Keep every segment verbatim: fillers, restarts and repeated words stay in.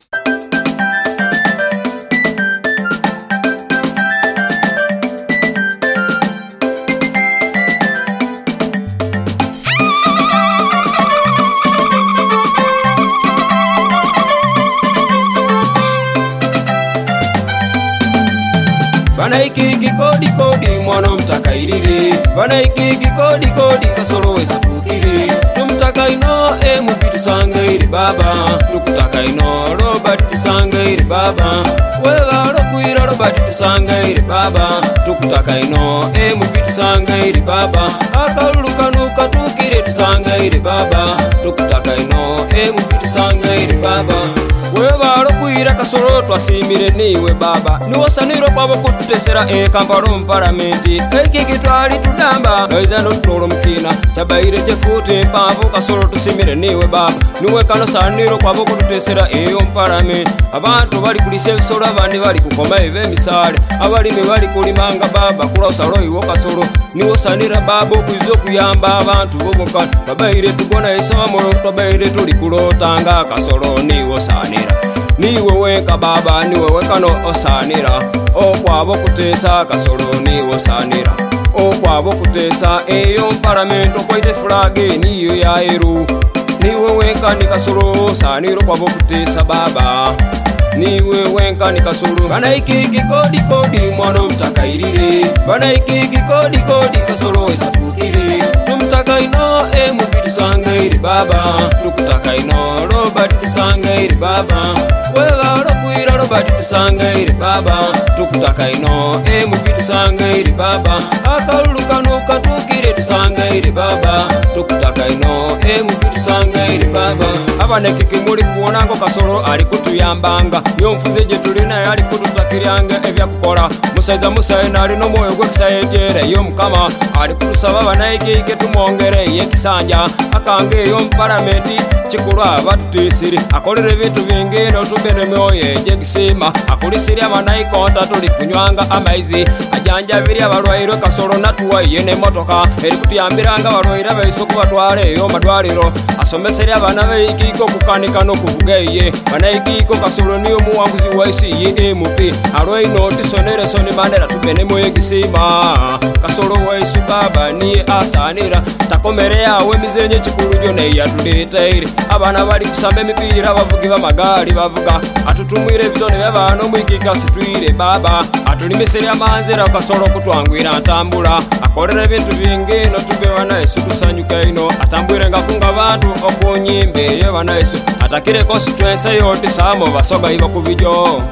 Bana iki kodi kodi mwana mtaka iriri, bana iki kodi kodi kasoro wesa tukiri. Tumtaka ino e mupiti sanga iri baba, tukutaka ino Robert sanga iri baba. Wega rokuira Robert sanga iri baba, tukutaka ino e mupiti sanga iri baba. Akaluka nuka tukiri sanga iri baba, tukutaka ino e mupiti sanga iri baba. Weba rokuira kasoro twasimire niwe baba, niwo saniro kwabo kututesera e Kampala Parliamenti. Eki kitwali tudamba noiza notolo mukina tabaire chefuti mpavu kasoro tusimire niwe baba, niwe kano saniro kwabo kututesera e Parliamenti. Abantu bali kulise bisoro, abandi bali kukoma eve misale, abalimi bali kulimanga baba kulosa loiwo kasoro, niwo sanira baba okuizo kuyamba abantu boboka. Tabaire tugona esomo, tabaire tuli kulotanga kasoro niwo sanira. Niwe weka baba, niwe weka no osanira, okwabo kutesa kasoro niwo sanira, okwabo kutesa eyo Parliamenti okwaite flag niyo ya eru. Niwe weka ni kasoro saniro kwabo kutesa baba, niwe wenka ni kasoro. Bana iki kodi kodi mwana mtaka iriri, bana iki kodi kodi kasoro esatukiri. Tumtaka ino e mupiti sanga iri baba, tukutaka ino Robert sanga iri baba. Wega rokuira Robert sanga iri baba, tukutaka ino e mupiti sanga iri baba. Akaluka nuka tukiri sanga iri baba, tukutaka ino e mupiti sanga iri baba. Abaneke kimuli kuonango kasoro ali kutuyambanga, nyomfuze je tulina yali kututakiryange ebya kukola. Musaiza musaye nali no moyo gwe kisayetere yo mukama, ali kutusaba banaike ike tumongere ye kisanja akange yo Parliamenti. Chikulwa batutesire akolere bitu bingi no tubene moye je gisima, akulisire abanayikonta tuli kunywanga amaizi, ajanja biri abalwairo kasoro natuwa yene motoka eri kutuyambiranga abalwaira baisoko batware yo madwariro. Asomesere abana bayikiko kukanika no kuvugeye, banayikiko kasoro niyo muwanguzi wa I C E M P. Alwai noti sonere soni manera tubene moye gisima, kasoro wa isu baba ni asanira. Takomere yawe mizenye chikuru jone yatuletaire, abana bali kusamba emipira bavugi bamagari bavuga, atutumwire bitone by'abantu mwikika situire baba, atulimisire amanzira kasoro kutwangwira ntambula, akolere bintu bingi no tube bana Yesu tusanyuka ino, atambwire ngakunga abantu okunyimbe ye bana Yesu, atakire constituency yote samo basoga iba kubijo.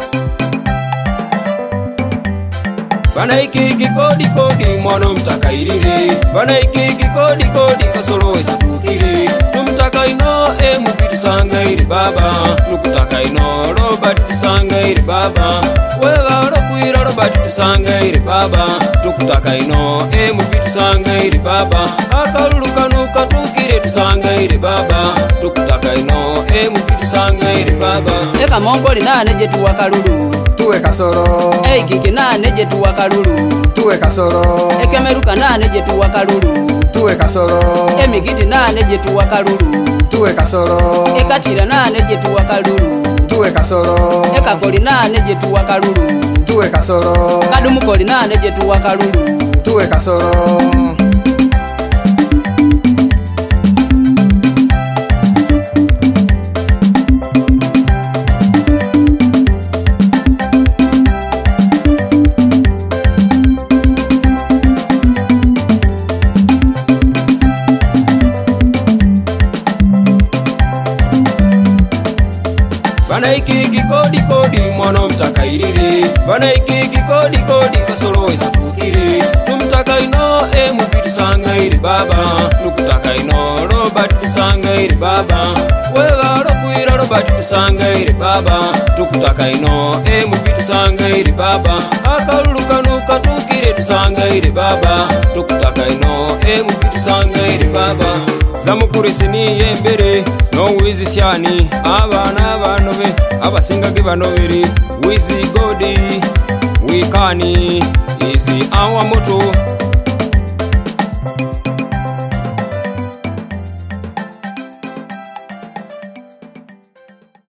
Bana iki kodi kodi mwana mtaka iriri, bana iki kodi kodi kasoro esatukiri. Tumtaka ino e mupiti sanga iri baba, tukutaka ino Robert sanga iri baba. Wega rokuira Robert sanga iri baba, tukutaka ino e mupiti sanga iri baba. Akaluka nuka tukiri sanga iri baba, tukutaka ino e mupiti sanga iri baba. Eka mongoli nane je tuwa kalulu, tuwe kasoro. Ei kiki nane je tuwa kalulu, tuwe kasoro. Eke meruka nane je tuwa kalulu, tuwe kasoro. Emi giti nane je tuwa kalulu, tuwe kasoro. Eka tira nane je tuwa kalulu, tuwe kasoro. Eka koli nane je tuwa kalulu, tuwe kasoro. Kadumu koli nane je tuwa kalulu, tuwe kasoro. Bana iki kodi kodi mwana mtaka iriri, bana iki kodi kodi kasoro esatukiri. Tumtaka ino e mupiti sanga iri baba, tukutaka ino Robert sanga iri baba. Wega rokuira Robert sanga iri baba, tukutaka ino e mupiti sanga iri baba. Akaluka nuka tukiri sanga iri baba, tukutaka ino e mupiti sanga iri baba. Zamukurisi ni yembere no wizi siani, abana banobe abasinga gibanobiri. Wizi godi wikani isi awa moto